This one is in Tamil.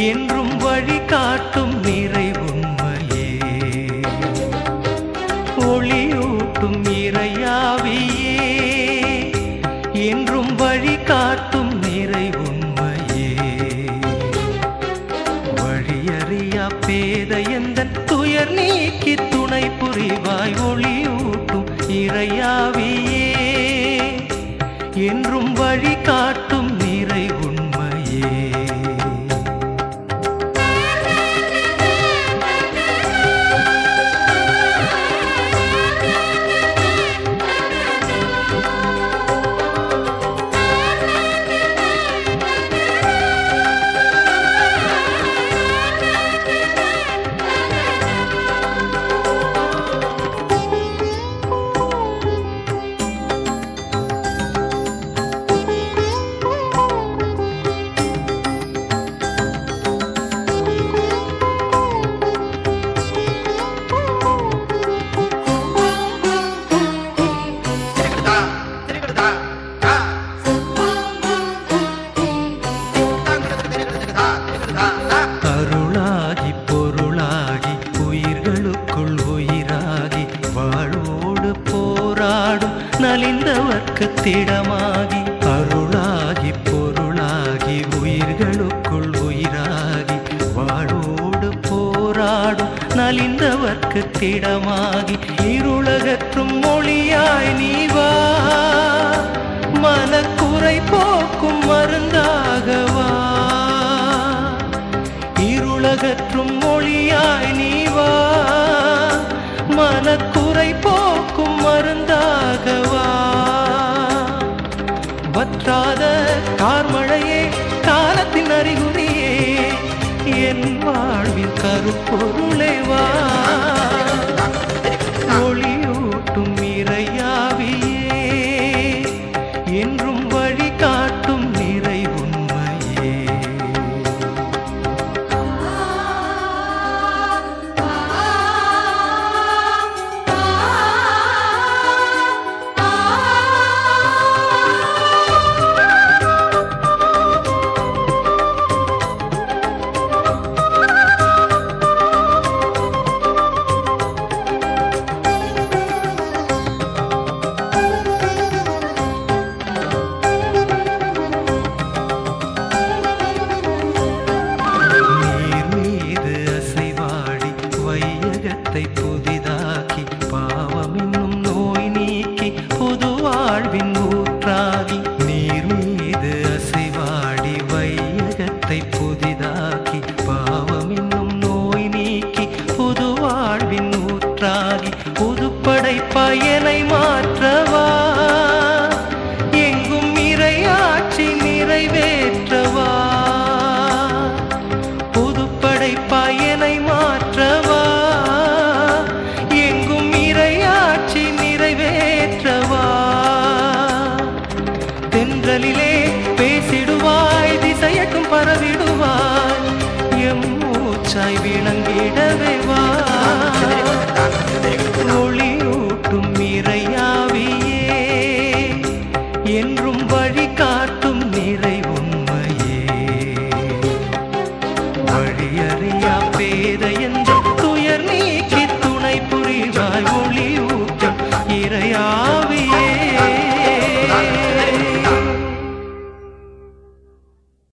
என்றும் வழி காட்டும் நிறை உண்மையே ஒளியூட்டும் இறையாவியே என்றும் வழி காட்டும் நிறை உண்மையே வழியறியா பேதையந்தன் துயர் நீக்கி துணை புரிவாய் ஒளியூட்டும் இறையாவியே என்றும் வழி காட்டும் நிறை உண்மையே அருளாகி பொருளாகி உயிர்களுக்குள் உயிராகி வாழ்வோடு போராடும் நலிந்தவர்க்கு திடமாகி அருளாகி பொருளாகி உயிர்களுக்குள் உயிராகி வாழ்வோடு போராடும் நலிந்தவர்க்கு திடமாகி இருளகற்றும் மொழியாய் நீ வா மனக்குறை போக்கும் மருந்தாகவா இருளகற்றும் மொழியாய் நீ வா மனக்குறை போக்கும் மருந்தாகவா வற்றாத கார்மழையே காலத்தின் அறிகுறியே என் வாழ்வின் கருப்பொருளே வா ஒளியூட்டும் இறையாவியே என்றும் வழி காட்டும் நிறை உண்மையே புதிதாக்கி பாவம் என்னும் நோய் நீக்கி புது வாழ்வின் ஊற்றாகி நீர் மீது அசைவாடி வையகத்தை புதிதாக்கி பாவம் என்னும் நோய் நீக்கி புது வாழ்வின் ஊற்றாகி புதுப்படை பயனை மாற்றவா எங்கும் இறையாட்சி நிறைவேற்றவா புதுப்படை பயனை மாற்றவா தென்றலிலே பேசிடுவாய் திசையக்கும் பரவிடுவாய் எம் மூச்சாய் விளங்கிடவே வா